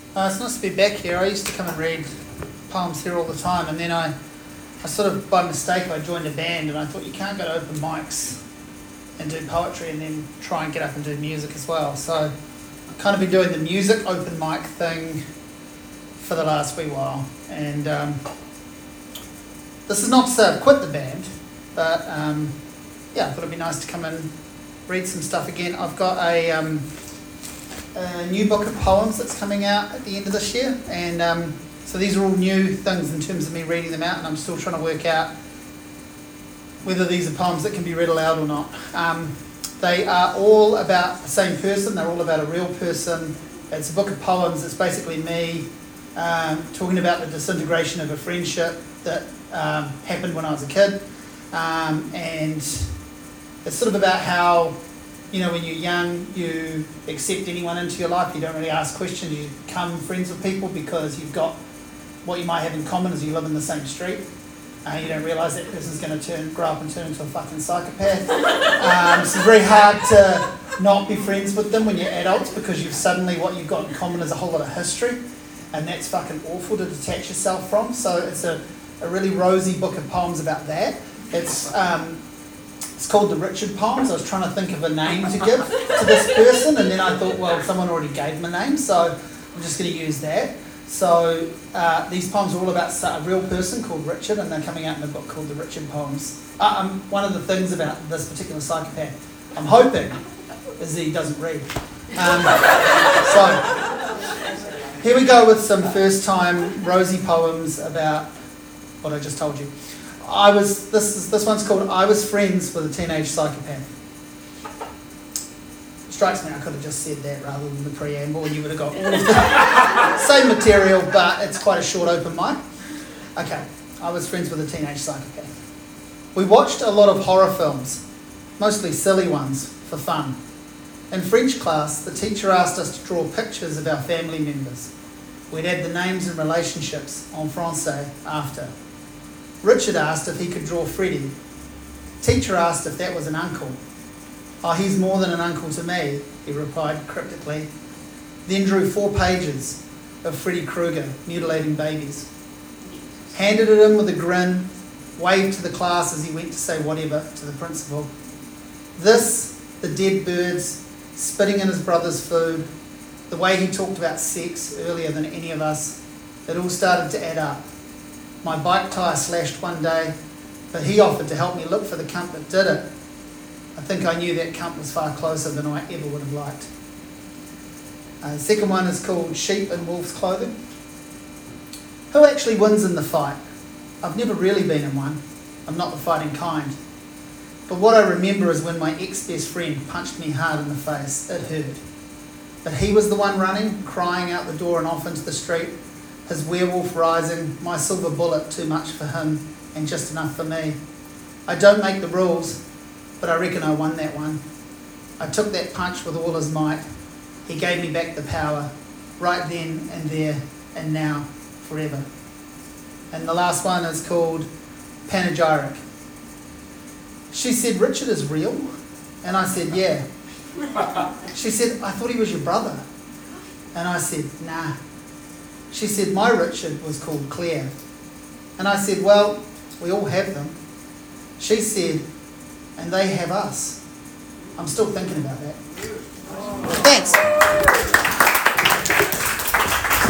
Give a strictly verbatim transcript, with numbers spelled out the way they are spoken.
Uh, it's nice to be back here. I used to come and read poems here all the time, and then I, I sort of, by mistake, I joined a band, and I thought you can't go to open mics and do poetry and then try and get up and do music as well. So I've kind of been doing the music open mic thing for the last wee while. And um, this is not to say I've quit the band, but um, yeah, I thought it'd be nice to come and read some stuff again. I've got a... Um, a new book of poems that's coming out at the end of this year, and um, so these are all new things in terms of me reading them out, and I'm still trying to work out whether these are poems that can be read aloud or not. Um, they are all about the same person, they're all about a real person. It's a book of poems. It's basically me um, talking about the disintegration of a friendship that um, happened when I was a kid, um, and it's sort of about how, you know, when you're young, you accept anyone into your life. You don't really ask questions. You become friends with people because you've got what you might have in common is you live in the same street. Uh, you don't realise that person's going to turn, grow up and turn into a fucking psychopath. Um, so it's very hard to not be friends with them when you're adults because you've suddenly, what you've got in common is a whole lot of history, and that's fucking awful to detach yourself from. So it's a, a really rosy book of poems about that. It's... Um, It's called the Richard Poems. I was trying to think of a name to give to this person, and then I thought, well, someone already gave him a name, so I'm just going to use that. So uh, these poems are all about a real person called Richard, and they're coming out in a book called the Richard Poems. Uh, um, one of the things about this particular psychopath, I'm hoping, is that he doesn't read. Um, so here we go with some first-time rosy poems about what I just told you. I was, this is, this one's called I Was Friends with a Teenage Psychopath. It strikes me I could have just said that rather than the preamble, and you would have got all of the same material, but it's quite a short open mic. Okay, I was friends with a teenage psychopath. We watched a lot of horror films, mostly silly ones, for fun. In French class, the teacher asked us to draw pictures of our family members. We'd add the names and relationships en français after. Richard asked if he could draw Freddie. Teacher asked if that was an uncle. Oh, he's more than an uncle to me, he replied cryptically. Then drew four pages of Freddy Krueger mutilating babies. Handed it in with a grin, waved to the class as he went to say whatever to the principal. This, the dead birds, spitting in his brother's food, the way he talked about sex earlier than any of us, it all started to add up. My bike tyre slashed one day, but he offered to help me look for the cunt that did it. I think I knew that cunt was far closer than I ever would have liked. Uh, the second one is called Sheep in Wolf's Clothing. Who actually wins in the fight? I've never really been in one. I'm not the fighting kind. But what I remember is when my ex-best friend punched me hard in the face. It hurt. But he was the one running, crying out the door and off into the street. His werewolf rising, my silver bullet too much for him and just enough for me. I don't make the rules, but I reckon I won that one. I took that punch with all his might. He gave me back the power, right then and there and now, forever. And the last one is called Panegyric. She said, Richard is real? And I said, yeah. She said, I thought he was your brother. And I said, nah. She said, my Richard was called Claire. And I said, well, we all have them. She said, and they have us. I'm still thinking about that. Thanks.